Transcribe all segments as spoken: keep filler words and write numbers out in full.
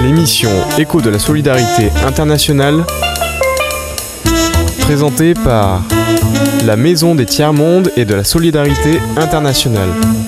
l'émission Écho de la solidarité internationale, présentée par la Maison des Tiers-Mondes et de la solidarité internationale.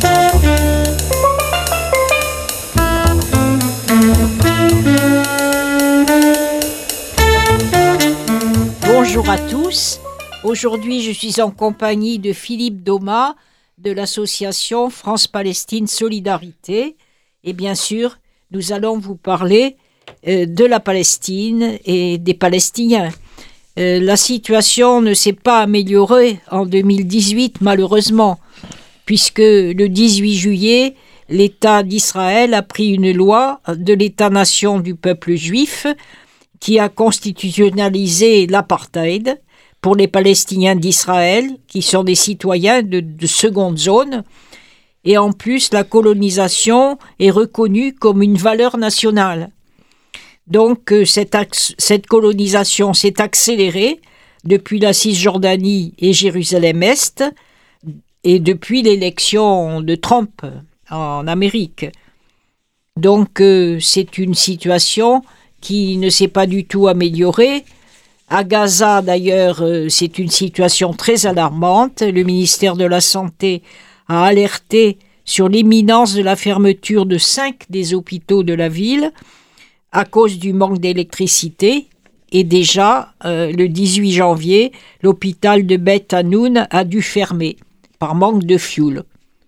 Bonjour à tous. Aujourd'hui, je suis en compagnie de Philippe Daumas de l'association France-Palestine Solidarité. Et bien sûr, nous allons vous parler euh, de la Palestine et des Palestiniens. Euh, la situation ne s'est pas améliorée en deux mille dix-huit, malheureusement, puisque le dix-huit juillet, l'État d'Israël a pris une loi de l'État-nation du peuple juif qui a constitutionnalisé l'apartheid pour les Palestiniens d'Israël, qui sont des citoyens de, de seconde zone. Et en plus, la colonisation est reconnue comme une valeur nationale. Donc, cette, cette colonisation s'est accélérée depuis la Cisjordanie et Jérusalem-Est et depuis l'élection de Trump en Amérique. Donc, c'est une situation qui ne s'est pas du tout améliorée. À Gaza, d'ailleurs, c'est une situation très alarmante. Le ministère de la Santé a alerté sur l'imminence de la fermeture de cinq des hôpitaux de la ville à cause du manque d'électricité. Et déjà, euh, le dix-huit janvier, l'hôpital de Beth Hanoun a dû fermer par manque de fioul.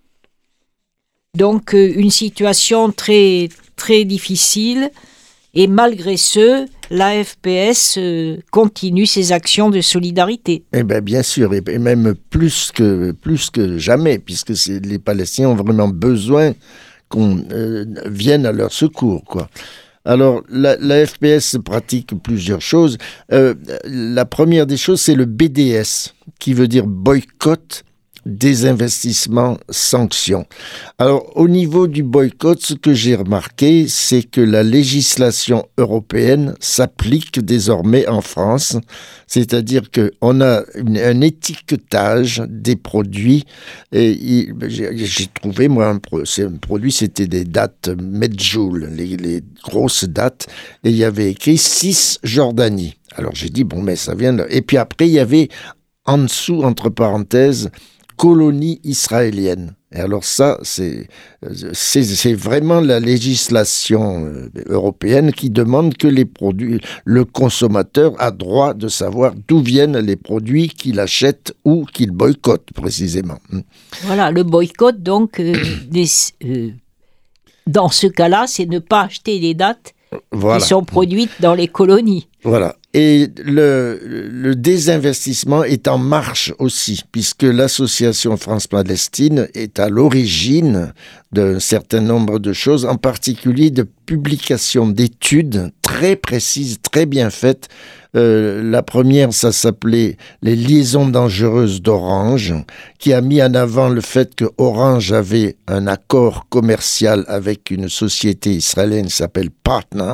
Donc, euh, une situation très, très difficile. Et malgré ce, l'A F P S euh, continue ses actions de solidarité. Eh bien, bien sûr, et même plus que, plus que jamais, puisque c'est, les Palestiniens ont vraiment besoin qu'on euh, vienne à leur secours, quoi. Alors, la, la F P S pratique plusieurs choses. Euh, la première des choses, c'est le B D S, qui veut dire boycott, désinvestissement, sanctions. Alors, au niveau du boycott, ce que j'ai remarqué, c'est que la législation européenne s'applique désormais en France, c'est-à-dire qu'on a une, un étiquetage des produits. Et il, j'ai, j'ai trouvé, moi, un, c'est un produit, c'était des dates Medjool, les, les grosses dates, et il y avait écrit Cisjordanie. Alors, j'ai dit, bon, mais ça vient de... Et puis après, il y avait en dessous, entre parenthèses, colonie israélienne. Et alors ça, c'est, c'est, c'est vraiment la législation européenne qui demande que les produits, le consommateur a droit de savoir d'où viennent les produits qu'il achète ou qu'il boycotte précisément. Voilà, le boycott, donc, euh, des, euh, dans ce cas-là, c'est ne pas acheter les dates voilà. qui sont produites dans les colonies. Voilà. Et le, le désinvestissement est en marche aussi, puisque l'association France-Palestine est à l'origine d'un certain nombre de choses, en particulier de publications d'études très précises, très bien faites. Euh, la première, ça s'appelait « Les liaisons dangereuses d'Orange », qui a mis en avant le fait que Orange avait un accord commercial avec une société israélienne qui s'appelle Partner.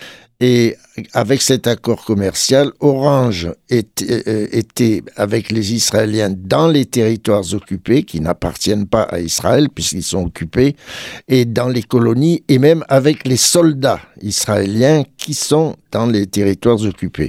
Et avec cet accord commercial, Orange était, euh, était avec les Israéliens dans les territoires occupés, qui n'appartiennent pas à Israël puisqu'ils sont occupés, et dans les colonies, et même avec les soldats israéliens qui sont dans les territoires occupés.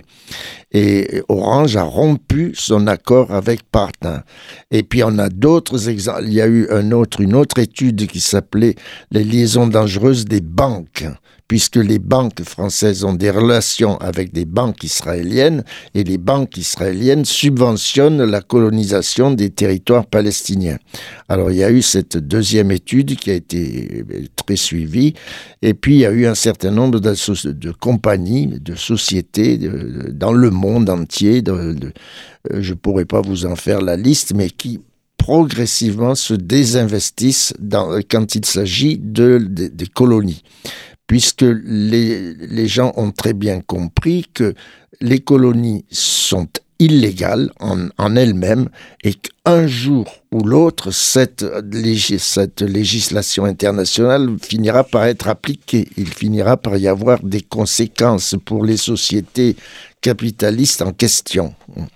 Et Orange a rompu son accord avec Partner. Et puis on a d'autres exemples. Il y a eu un autre, une autre étude qui s'appelait « Les liaisons dangereuses des banques ». Puisque les banques françaises ont des relations avec des banques israéliennes et les banques israéliennes subventionnent la colonisation des territoires palestiniens. Alors il y a eu cette deuxième étude qui a été très suivie et puis il y a eu un certain nombre de compagnies, de sociétés de, dans le monde entier, de, de, je ne pourrais pas vous en faire la liste, mais qui progressivement se désinvestissent dans, quand il s'agit de, de, des colonies. Puisque les, les gens ont très bien compris que les colonies sont illégales en, en elles-mêmes et qu'un jour ou l'autre, cette, légis, cette législation internationale finira par être appliquée. Il finira par y avoir des conséquences pour les sociétés capitalistes en question.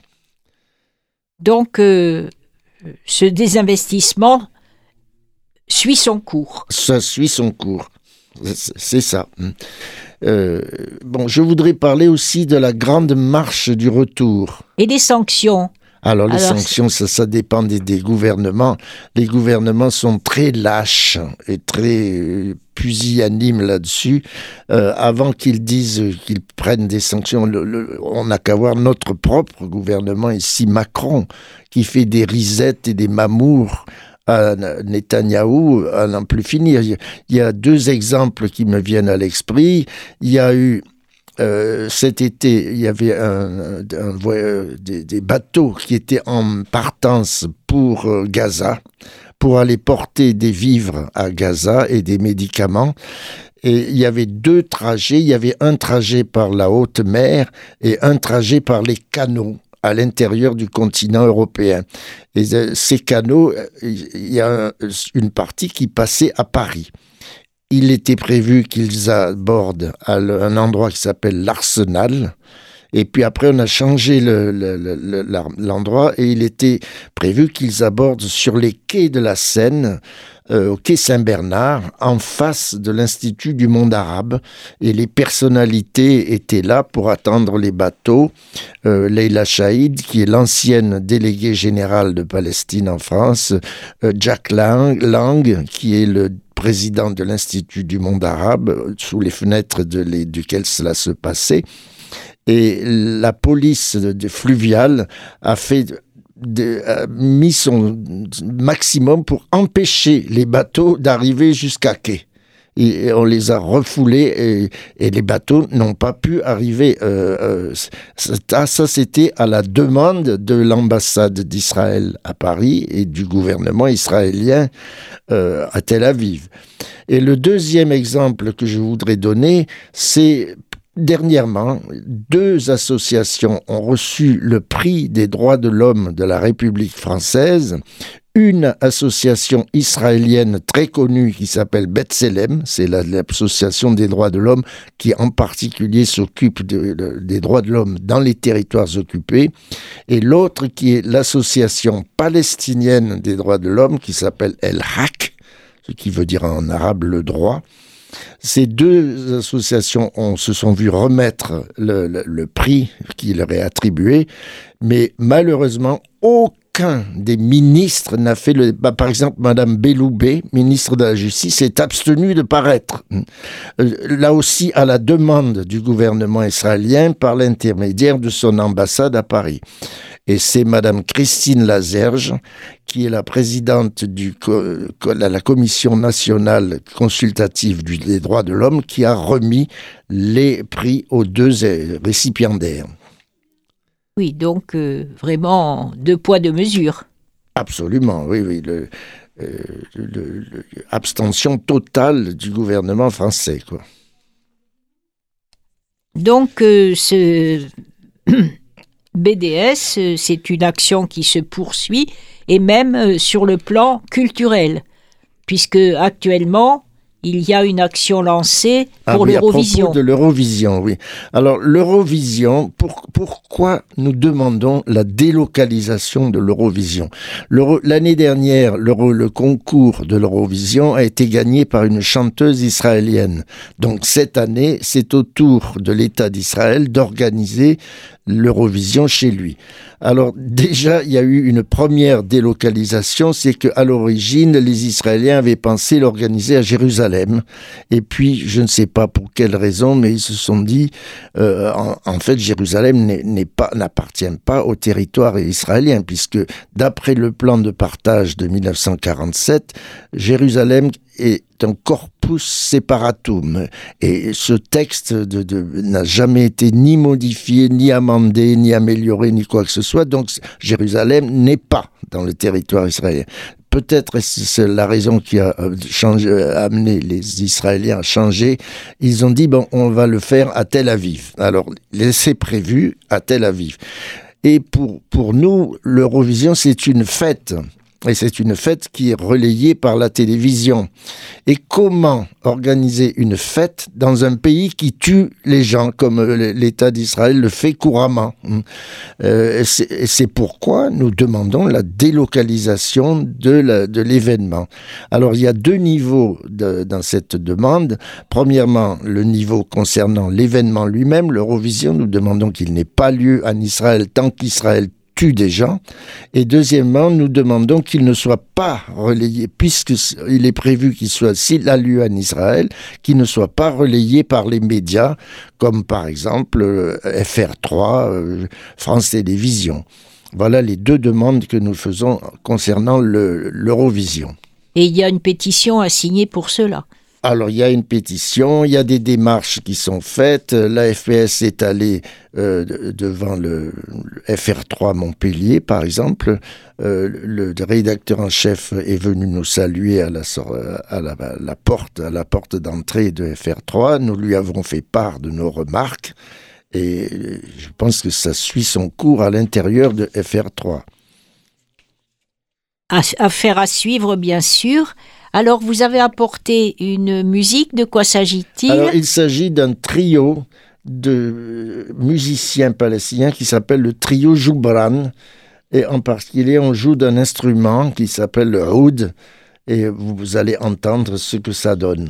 Donc, euh, ce désinvestissement suit son cours. Ça suit son cours. C'est ça. Euh, bon, je voudrais parler aussi de la grande marche du retour. Et des sanctions. Alors, les Alors, sanctions, ça, ça dépend des, des gouvernements. Les gouvernements sont très lâches et très euh, pusillanimes là-dessus. Euh, avant qu'ils disent qu'ils prennent des sanctions, le, le, on n'a qu'à voir notre propre gouvernement ici, Macron, qui fait des risettes et des mamours à Netanyahou à n'en plus finir. Il y a deux exemples qui me viennent à l'esprit. Il y a eu Euh, cet été, il y avait un, un, un, des, des bateaux qui étaient en partance pour euh, Gaza, pour aller porter des vivres à Gaza et des médicaments. Et il y avait deux trajets. Il y avait un trajet par la haute mer et un trajet par les canaux à l'intérieur du continent européen. Et euh, ces canaux, il y a une partie qui passait à Paris. Il était prévu qu'ils abordent à un endroit qui s'appelle l'Arsenal. Et puis après, on a changé le, le, le, l'endroit et il était prévu qu'ils abordent sur les quais de la Seine, euh, au quai Saint-Bernard, en face de l'Institut du monde arabe. Et les personnalités étaient là pour attendre les bateaux. Euh, Leila Chaïd, qui est l'ancienne déléguée générale de Palestine en France, euh, Jack Lang, Lang, qui est le président de l'Institut du monde arabe, sous les fenêtres de les, duquel cela se passait. Et la police de, de fluviale a fait de, a mis son maximum pour empêcher les bateaux d'arriver jusqu'à quai. Et, et on les a refoulés et, et les bateaux n'ont pas pu arriver. Euh, euh, ça, ça, c'était à la demande de l'ambassade d'Israël à Paris et du gouvernement israélien euh, à Tel Aviv. Et le deuxième exemple que je voudrais donner, c'est dernièrement, deux associations ont reçu le prix des droits de l'homme de la République française. Une association israélienne très connue qui s'appelle B'Tselem, c'est la, l'association des droits de l'homme qui en particulier s'occupe de, de, des droits de l'homme dans les territoires occupés, et l'autre qui est l'association palestinienne des droits de l'homme qui s'appelle El-Haq, ce qui veut dire en arabe le droit. Ces deux associations ont, se sont vues remettre le, le, le prix qui leur est attribué, mais malheureusement, aucun des ministres n'a fait le... Bah, par exemple, Madame Belloubet, ministre de la Justice, est abstenue de paraître. Là aussi, à la demande du gouvernement israélien par l'intermédiaire de son ambassade à Paris. Et c'est Madame Christine Lazerge, qui est la présidente de la Commission nationale consultative des droits de l'homme, qui a remis les prix aux deux récipiendaires. Oui, donc euh, vraiment deux poids, deux mesures. Absolument, oui, oui. Le, euh, le, le, abstention totale du gouvernement français, quoi. Donc, euh, ce B D S, c'est une action qui se poursuit, et même euh, sur le plan culturel, puisque actuellement, il y a une action lancée pour ah oui, l'Eurovision. À propos de l'Eurovision, oui. Alors, l'Eurovision, pour, pourquoi nous demandons la délocalisation de l'Eurovision ? L'Euro, l'année dernière, l'Euro, le concours de l'Eurovision a été gagné par une chanteuse israélienne. Donc, cette année, c'est au tour de l'État d'Israël d'organiser l'Eurovision chez lui. Alors déjà, il y a eu une première délocalisation, c'est qu'à l'origine, les Israéliens avaient pensé l'organiser à Jérusalem. Et puis, je ne sais pas pour quelle raison, mais ils se sont dit, euh, en, en fait, Jérusalem n'est, n'est pas, n'appartient pas au territoire israélien, puisque d'après le plan de partage de dix-neuf cent quarante-sept, Jérusalem est un corpus separatum. Et ce texte de, de, n'a jamais été ni modifié, ni amendé, ni amélioré, ni quoi que ce soit. Donc, Jérusalem n'est pas dans le territoire israélien. Peut-être c'est la raison qui a changé, amené les Israéliens à changer. Ils ont dit, bon, on va le faire à Tel Aviv. Alors, c'est prévu à Tel Aviv. Et pour, pour nous, l'Eurovision, c'est une fête. Et c'est une fête qui est relayée par la télévision. Et comment organiser une fête dans un pays qui tue les gens, comme l'État d'Israël le fait couramment? euh, c'est, et c'est pourquoi nous demandons la délocalisation de, la, de l'événement. Alors, il y a deux niveaux de, dans cette demande. Premièrement, le niveau concernant l'événement lui-même, l'Eurovision. Nous demandons qu'il n'ait pas lieu en Israël tant qu'Israël tue des gens. Et deuxièmement, nous demandons qu'il ne soit pas relayé, puisqu'il est prévu qu'il soit, s'il a lieu en Israël, qu'il ne soit pas relayé par les médias, comme par exemple F R trois, euh, France Télévisions. Voilà les deux demandes que nous faisons concernant le, l'Eurovision. Et il y a une pétition à signer pour cela. Alors, il y a une pétition, il y a des démarches qui sont faites. L'A F P S est allé euh, devant le, le F R trois Montpellier, par exemple. Euh, le rédacteur en chef est venu nous saluer à la, à la, à la porte, à la porte d'entrée de F R trois. Nous lui avons fait part de nos remarques et je pense que ça suit son cours à l'intérieur de F R trois. Affaire à suivre, bien sûr. Alors, vous avez apporté une musique, de quoi s'agit-il? Alors, il s'agit d'un trio de musiciens palestiniens qui s'appelle le trio Joubran. Et en particulier, on joue d'un instrument qui s'appelle le oud. Et vous allez entendre ce que ça donne.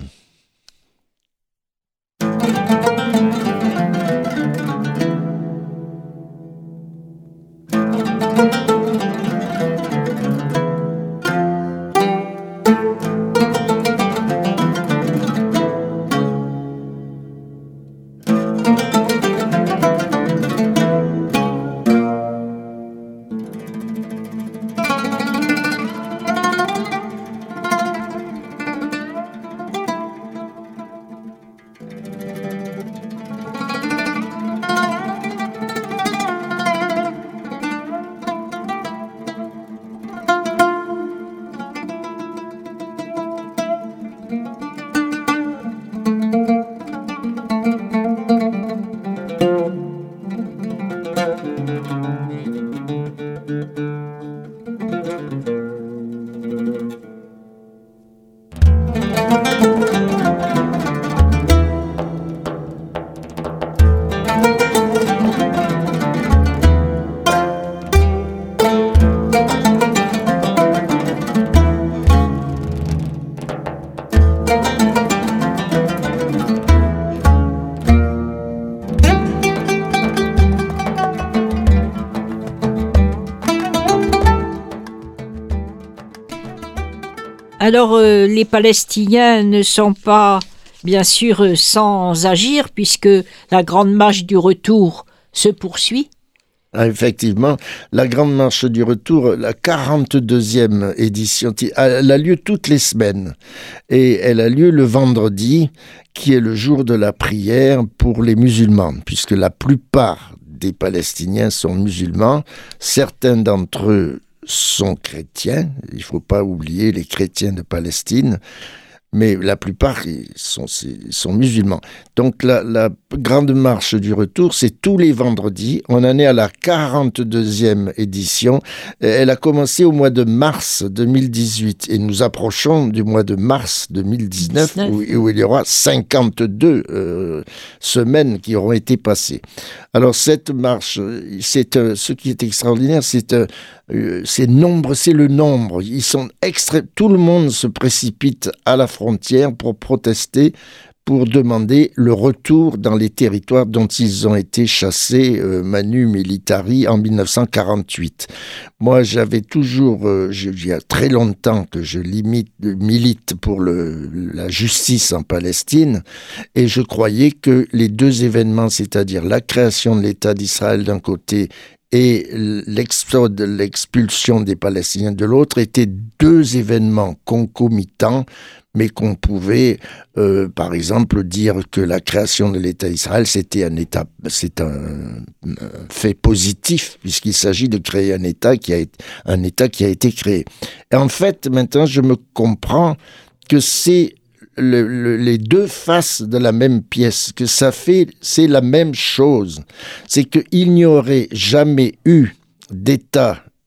Alors, euh, les Palestiniens ne sont pas, bien sûr, euh, sans agir, puisque la grande marche du retour se poursuit. Ah, effectivement, la grande marche du retour, la quarante-deuxième édition, elle a lieu toutes les semaines. Et elle a lieu le vendredi, qui est le jour de la prière pour les musulmans, puisque la plupart des Palestiniens sont musulmans. Certains d'entre eux sont chrétiens, il ne faut pas oublier les chrétiens de Palestine, mais la plupart sont, sont musulmans. Donc la, la grande marche du retour, c'est tous les vendredis. On en est à la quarante-deuxième édition. Elle a commencé au mois de mars deux mille dix-huit et nous approchons du mois de mars deux mille dix-neuf où, où il y aura cinquante-deux euh, semaines qui auront été passées. Alors cette marche, c'est euh, ce qui est extraordinaire, c'est euh, c'est nombre, c'est le nombre. Ils sont extra... Tout le monde se précipite à la frontière pour protester, pour demander le retour dans les territoires dont ils ont été chassés euh, manu militari en dix-neuf cent quarante-huit. Moi, j'avais toujours, euh, il y a très longtemps que je limite, milite pour le, la justice en Palestine, et je croyais que les deux événements, c'est-à-dire la création de l'État d'Israël d'un côté et l'exode, l'expulsion des Palestiniens de l'autre étaient deux événements concomitants, mais qu'on pouvait, euh, par exemple, dire que la création de l'État d'Israël, c'était un État, c'est un, un fait positif, puisqu'il s'agit de créer un État qui a été, un État qui a été créé. Et en fait, maintenant, je me comprends que c'est Le, le, les deux faces de la même pièce, que ça fait, c'est la même chose. C'est qu'il n'y aurait jamais eu d'État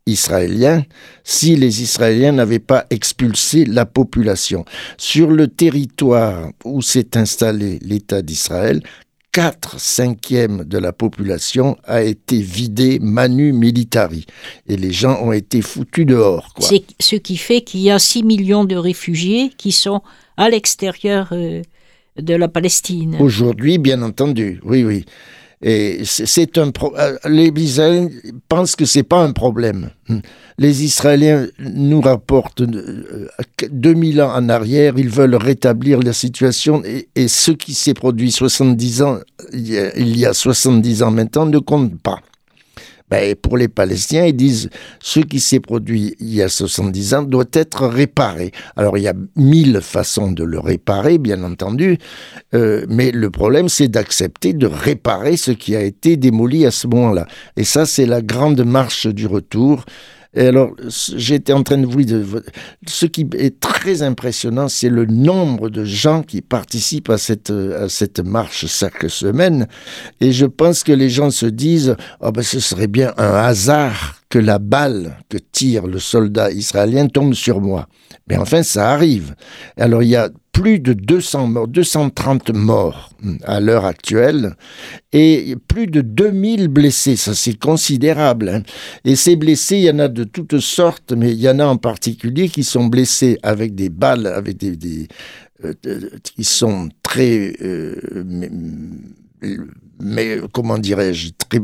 israélien si les Israéliens n'avaient pas expulsé la population. Sur le territoire où s'est installé l'État d'Israël, quatre cinquièmes de la population a été vidée manu militari. Et les gens ont été foutus dehors, quoi. C'est ce qui fait qu'il y a six millions de réfugiés qui sont à l'extérieur euh, de la Palestine. Aujourd'hui, bien entendu, oui, oui. Et c'est, c'est un pro- les Israéliens pensent que c'est pas un problème. Les Israéliens nous rapportent deux mille ans en arrière, ils veulent rétablir la situation et, et ce qui s'est produit soixante-dix ans, il y a, il y a soixante-dix ans maintenant ne compte pas. Ben, pour les Palestiniens, ils disent ce qui s'est produit il y a soixante-dix ans doit être réparé. Alors il y a mille façons de le réparer, bien entendu, euh, mais le problème c'est d'accepter de réparer ce qui a été démoli à ce moment-là. Et ça, c'est la grande marche du retour. Et alors, j'étais en train de vous dire, ce qui est très impressionnant, c'est le nombre de gens qui participent à cette, à cette marche chaque semaine. Et je pense que les gens se disent, oh ben, ce serait bien un hasard que la balle que tire le soldat israélien tombe sur moi. Mais enfin, ça arrive. Alors, il y a plus de deux cents morts, deux cent trente morts à l'heure actuelle et plus de deux mille blessés. Ça, c'est considérable, hein. Et ces blessés, il y en a de toutes sortes, mais il y en a en particulier qui sont blessés avec des balles, avec des... des euh, qui sont très... Euh, mais, mais comment dirais-je, très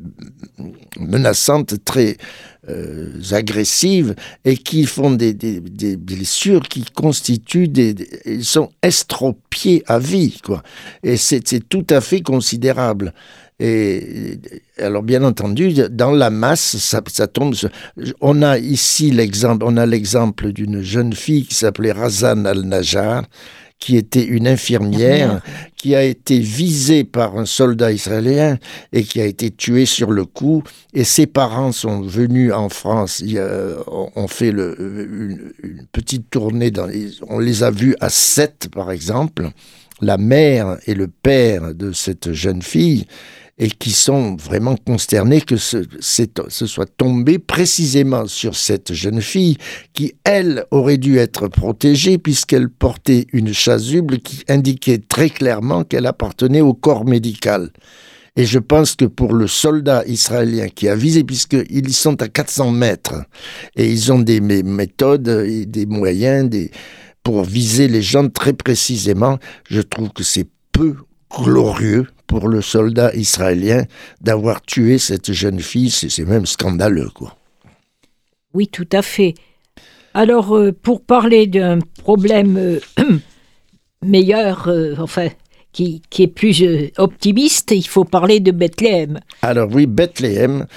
menaçantes, très euh, agressives, et qui font des, des, des blessures qui constituent des, des... Ils sont estropiés à vie, quoi. Et c'est, c'est tout à fait considérable. Et alors, bien entendu, dans la masse, ça, ça tombe sur... On a ici l'exemple, on a l'exemple d'une jeune fille qui s'appelait Razan al-Najjar, qui était une infirmière, qui a été visée par un soldat israélien et qui a été tuée sur le coup. Et ses parents sont venus en France, il y a, on fait le, une, une petite tournée, dans les, on les a vus à Sète, par exemple, la mère et le père de cette jeune fille, et qui sont vraiment consternés que ce, ce soit tombé précisément sur cette jeune fille qui, elle, aurait dû être protégée puisqu'elle portait une chasuble qui indiquait très clairement qu'elle appartenait au corps médical. Et je pense que pour le soldat israélien qui a visé, puisqu'ils sont à quatre cents mètres, et ils ont des méthodes et des moyens des, pour viser les gens très précisément, je trouve que c'est peu glorieux pour le soldat israélien d'avoir tué cette jeune fille. C'est, c'est même scandaleux, quoi. Oui, tout à fait. Alors, euh, pour parler d'un problème euh, meilleur, euh, enfin, qui, qui est plus euh, optimiste, il faut parler de Bethléem. Alors oui, Bethléem,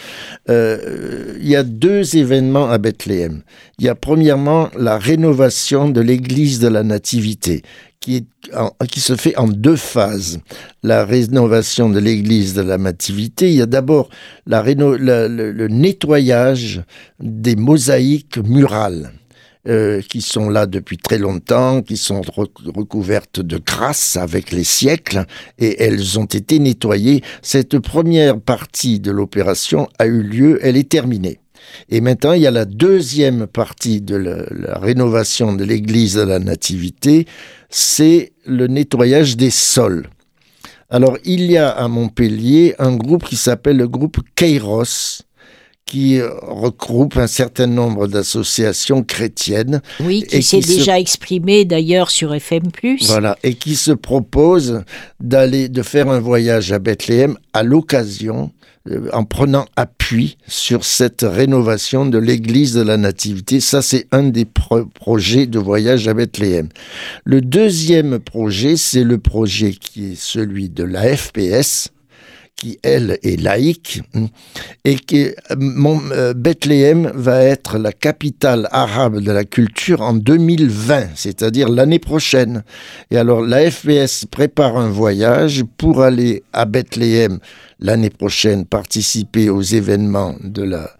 euh, il y a deux événements à Bethléem. Il y a premièrement la rénovation de l'église de la Nativité, qui, est en, qui se fait en deux phases. La rénovation de l'église de la Nativité, il y a d'abord la réno, la, le, le nettoyage des mosaïques murales. Euh, qui sont là depuis très longtemps, qui sont recouvertes de crasse avec les siècles, et elles ont été nettoyées. Cette première partie de l'opération a eu lieu, elle est terminée. Et maintenant, il y a la deuxième partie de la, la rénovation de l'église de la Nativité, c'est le nettoyage des sols. Alors, il y a à Montpellier un groupe qui s'appelle le groupe Kairos, qui regroupe un certain nombre d'associations chrétiennes. Oui, qui s'est qui déjà se... exprimé d'ailleurs sur F M plus. Voilà, et qui se propose d'aller, de faire un voyage à Bethléem à l'occasion, euh, en prenant appui sur cette rénovation de l'église de la Nativité. Ça, c'est un des pro- projets de voyage à Bethléem. Le deuxième projet, c'est le projet qui est celui de la F P S, qui, elle, est laïque, et que mon, euh, Bethléem va être la capitale arabe de la culture en deux mille vingt, c'est-à-dire l'année prochaine. Et alors, la F P S prépare un voyage pour aller à Bethléem l'année prochaine, participer aux événements de la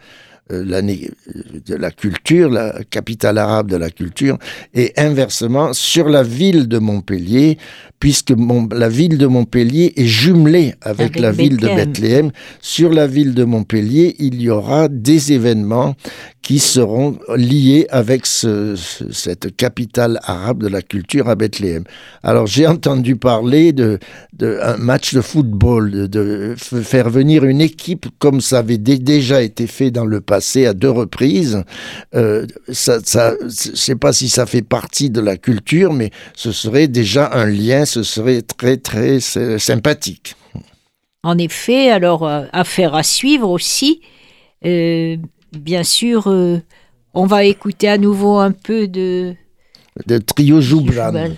euh, l'année de la culture, la capitale arabe de la culture, et inversement sur la ville de Montpellier, puisque mon, la ville de Montpellier est jumelée avec, avec la ville Bethléem. de Bethléem. Sur la ville de Montpellier, il y aura des événements qui seront liés avec ce, ce, cette capitale arabe de la culture à Bethléem. Alors j'ai entendu parler de, de un match de football, de, de faire venir une équipe comme ça avait d- déjà été fait dans le passé à deux reprises. Euh, ça, ça, je ne sais pas si ça fait partie de la culture, mais ce serait déjà un lien, ce serait très très sympathique. En effet, alors euh, affaire à suivre aussi. Euh, bien sûr, euh, on va écouter à nouveau un peu de... de Trio Joubran. Joubran.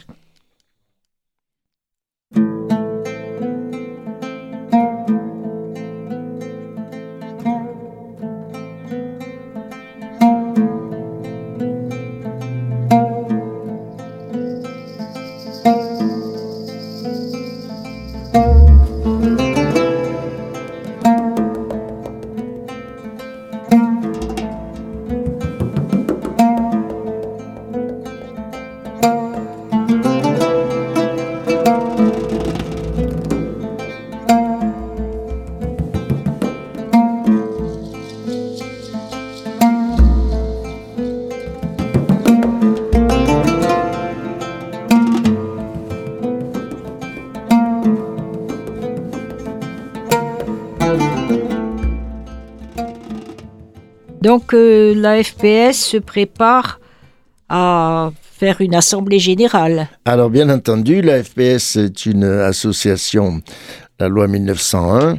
Donc euh, la F P S se prépare à faire une assemblée générale. Alors bien entendu, la F P S est une association, la loi mille neuf cent un,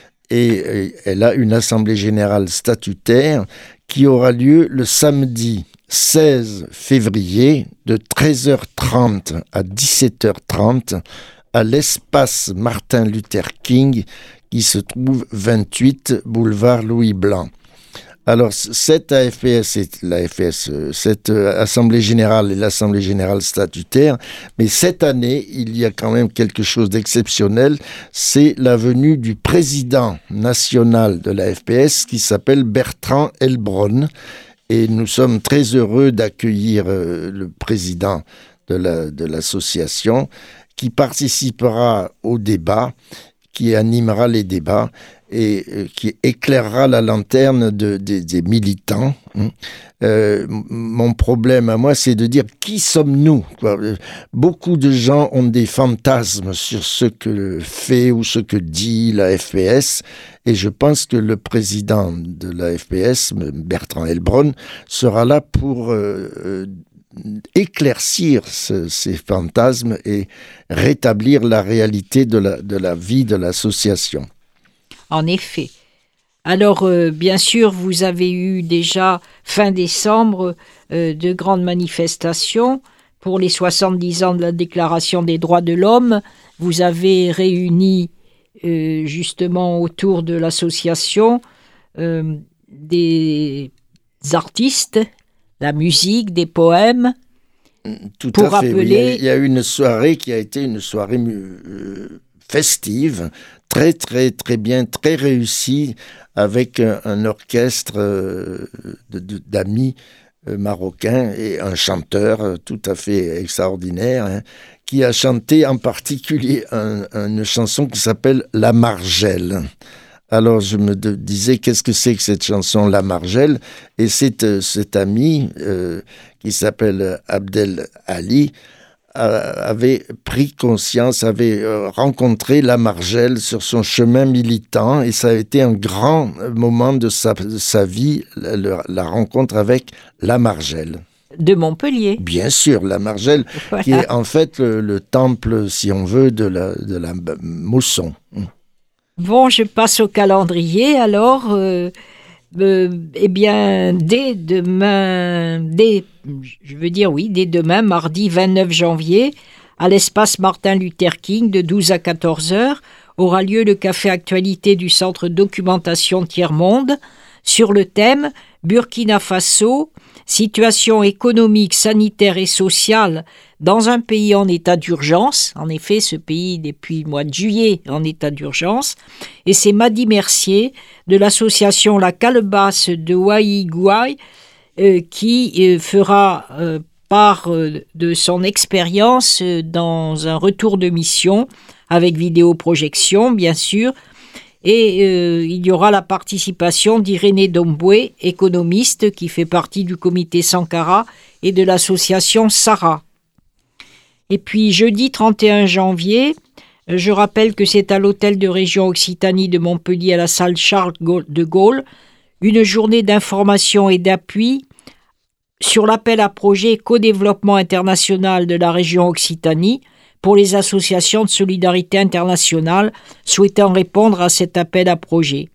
et elle a une assemblée générale statutaire qui aura lieu le samedi seize février de treize heures trente à dix-sept heures trente à l'espace Martin Luther King qui se trouve vingt-huit boulevard Louis Blanc. Alors, cette A F P S, est la F P S, cette Assemblée Générale est l'Assemblée Générale statutaire, mais cette année, il y a quand même quelque chose d'exceptionnel, c'est la venue du président national de la F P S qui s'appelle Bertrand Heilbronn, et nous sommes très heureux d'accueillir euh, le président de, la, de l'association qui participera au débat, qui animera les débats, et euh, qui éclairera la lanterne de, de, des militants. Euh, mon problème à moi, c'est de dire qui sommes-nous, quoi. Beaucoup de gens ont des fantasmes sur ce que fait ou ce que dit la F P S, et je pense que le président de la F P S, Bertrand Heilbronn, sera là pour euh, euh, éclaircir ce, ces fantasmes et rétablir la réalité de la, de la vie de l'association. En effet. Alors, euh, bien sûr, vous avez eu déjà, fin décembre, euh, de grandes manifestations pour les soixante-dix ans de la Déclaration des droits de l'homme. Vous avez réuni, euh, justement, autour de l'association, euh, des artistes, la musique, des poèmes. Tout pour à fait. Rappeler... Il y a, il y a eu une soirée qui a été une soirée euh, festive, très très très bien, très réussie, avec un, un orchestre euh, de, de, d'amis euh, marocains et un chanteur euh, tout à fait extraordinaire, hein, qui a chanté en particulier un, une chanson qui s'appelle « La Margelle ». Alors je me de, disais, qu'est-ce que c'est que cette chanson « La Margelle » ? Et c'est, euh, cet ami euh, qui s'appelle Abdel Ali, avait pris conscience, avait rencontré la Margelle sur son chemin militant, et ça a été un grand moment de sa, de sa vie, la, la rencontre avec la Margelle. De Montpellier. Bien sûr, la Margelle, voilà. Qui est en fait le, le temple, si on veut, de la, de la Mosson. Bon, je passe au calendrier, alors... Euh... Euh, eh bien, dès demain, dès, je veux dire oui, dès demain, mardi vingt-neuf janvier, à l'espace Martin Luther King, de douze à quatorze heures, aura lieu le café actualité du Centre Documentation Tiers-Monde sur le thème « Burkina Faso, situation économique, sanitaire et sociale dans un pays en état d'urgence ». En effet, ce pays, depuis le mois de juillet, en état d'urgence. Et c'est Madi Mercier de l'association La Calebasse de Ouaïgouaï euh, qui euh, fera euh, part euh, de son expérience euh, dans un retour de mission avec vidéoprojection, bien sûr. Et euh, il y aura la participation d'Irénée Domboué, économiste qui fait partie du comité Sankara et de l'association Sarah. Et puis jeudi trente et un janvier, je rappelle que c'est à l'hôtel de région Occitanie de Montpellier à la salle Charles de Gaulle, une journée d'information et d'appui sur l'appel à projet co-développement international de la région Occitanie pour les associations de solidarité internationale souhaitant répondre à cet appel à projet.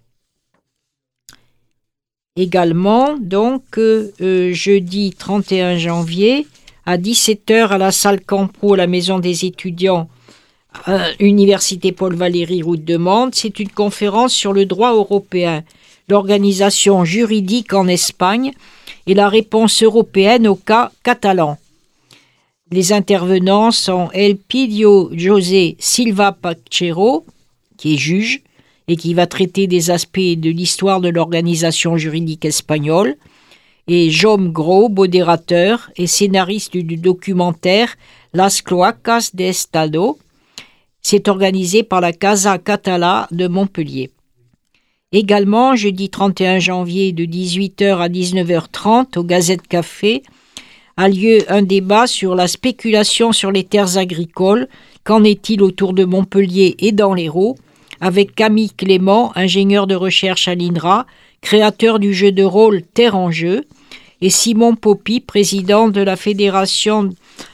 Également, donc, euh, jeudi trente et un janvier, à dix-sept heures à la salle Campo, à la maison des étudiants, euh, Université Paul Valéry, route de Mende, c'est une conférence sur le droit européen, l'organisation juridique en Espagne et la réponse européenne au cas catalan. Les intervenants sont Elpidio José Silva Pachero, qui est juge et qui va traiter des aspects de l'histoire de l'organisation juridique espagnole, et Jaume Gros, modérateur et scénariste du documentaire Las Cloacas de Estado. C'est organisé par la Casa Catala de Montpellier. Également, jeudi trente et un janvier, de dix-huit heures à dix-neuf heures trente, au Gazette Café, a lieu un débat sur la spéculation sur les terres agricoles. Qu'en est-il autour de Montpellier et dans l'Hérault, avec Camille Clément, ingénieur de recherche à l'I N R A, créateur du jeu de rôle Terre en jeu, et Simon Poppy, président de la fédération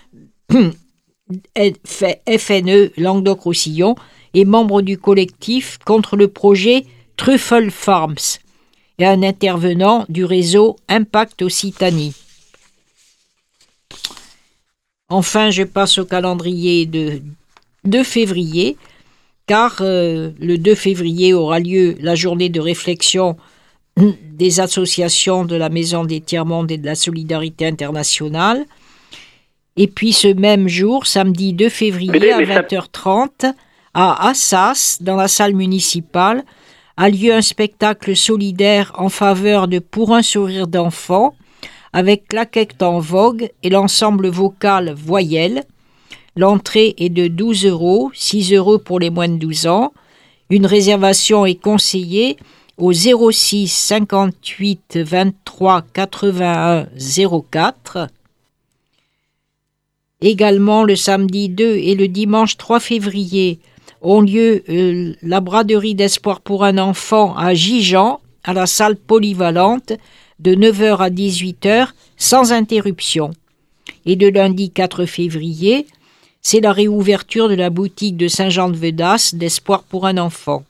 F N E Languedoc-Roussillon et membre du collectif contre le projet Truffle Farms, et un intervenant du réseau Impact Occitanie. Enfin, je passe au calendrier de deux février, car euh, le deux février aura lieu la journée de réflexion des associations de la Maison des Tiers-Mondes et de la Solidarité Internationale. Et puis ce même jour, samedi deux février à vingt heures trente, à Assas, dans la salle municipale, a lieu un spectacle solidaire en faveur de Pour un sourire d'enfant, avec Claquette en vogue et l'ensemble vocal Voyelle. L'entrée est de douze euros, six euros pour les moins de douze ans. Une réservation est conseillée au zéro six cinquante-huit vingt-trois quatre-vingt-un zéro quatre. Également, le samedi deux et le dimanche trois février ont lieu euh, la braderie d'espoir pour un enfant à Gijan, à la salle polyvalente, de neuf heures à dix-huit heures, sans interruption. Et le lundi quatre février, c'est la réouverture de la boutique de Saint-Jean-de-Vedas d'espoir pour un enfant.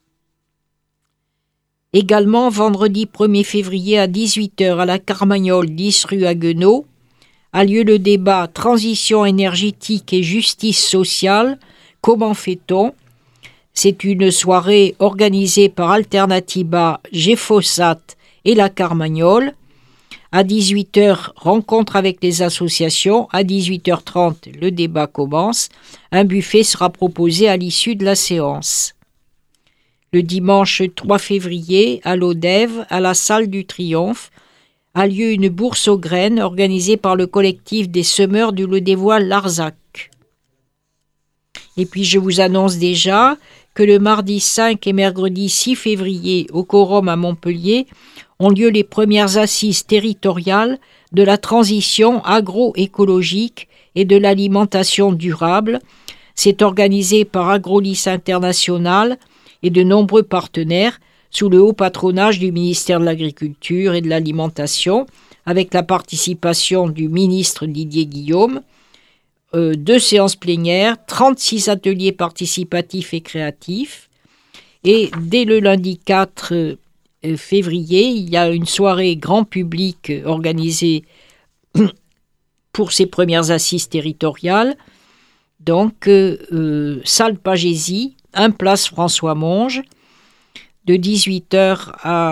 Également, vendredi premier février à dix-huit heures, à la Carmagnole, dix rue Haguenau, a lieu le débat « Transition énergétique et justice sociale, comment fait-on ?» C'est une soirée organisée par Alternativa, Géphosat et la Carmagnole. À dix-huit heures, rencontre avec les associations. À dix-huit heures trente, le débat commence. Un buffet sera proposé à l'issue de la séance. Le dimanche trois février, à l'Odève, à la salle du Triomphe, a lieu une bourse aux graines organisée par le collectif des semeurs du Lodévois Larzac. Et puis je vous annonce déjà que le mardi cinq et mercredi six février au Quorum à Montpellier ont lieu les premières assises territoriales de la transition agroécologique et de l'alimentation durable. C'est organisé par Agrolis International et de nombreux partenaires sous le haut patronage du ministère de l'Agriculture et de l'Alimentation, avec la participation du ministre Didier Guillaume. Euh, deux séances plénières, trente-six ateliers participatifs et créatifs. Et dès le lundi quatre février, il y a une soirée grand public organisée pour ces premières assises territoriales. Donc, euh, euh, salle Pagésie, un place François Monge, de dix-huit heures à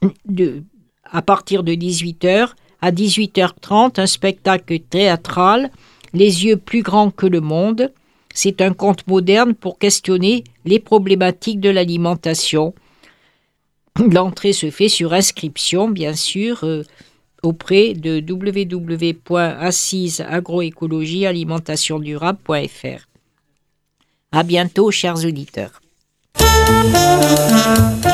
de, à partir de dix-huit heures. À dix-huit heures trente, un spectacle théâtral, Les yeux plus grands que le monde. C'est un conte moderne pour questionner les problématiques de l'alimentation. L'entrée se fait sur inscription, bien sûr, euh, auprès de w w w point assise agroécologie alimentation durable point f r. À bientôt, chers auditeurs.